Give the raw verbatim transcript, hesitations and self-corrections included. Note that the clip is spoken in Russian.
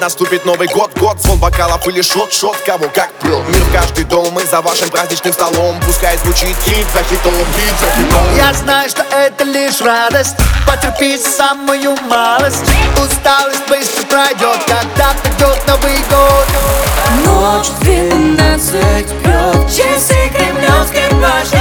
наступит Новый год, год, звон бокалов или шот, шот, кого как прет. Мир в каждый дом, и за вашим праздничным столом пускай звучит хит за хитом, хит за хитом. Я знаю, что это лишь радость, потерпи самую малость. Усталость быстро пройдет, когда придет Новый год. Ночь двенадцать бьет, часы кремлевской башни.